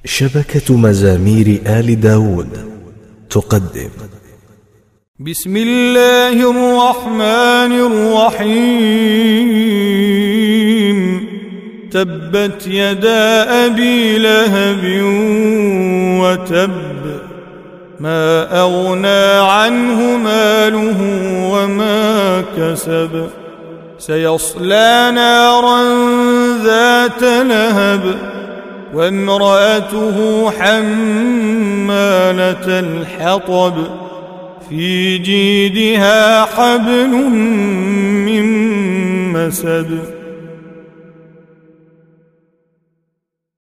شبكة مزامير آل داود تقدم. بسم الله الرحمن الرحيم. تبت يدا أبي لهب وتب، ما أغنى عنه ماله وما كسب، سيصلى نارا ذات لهب، وامرأته حمالة الحطب، في جيدها حبل من مسد.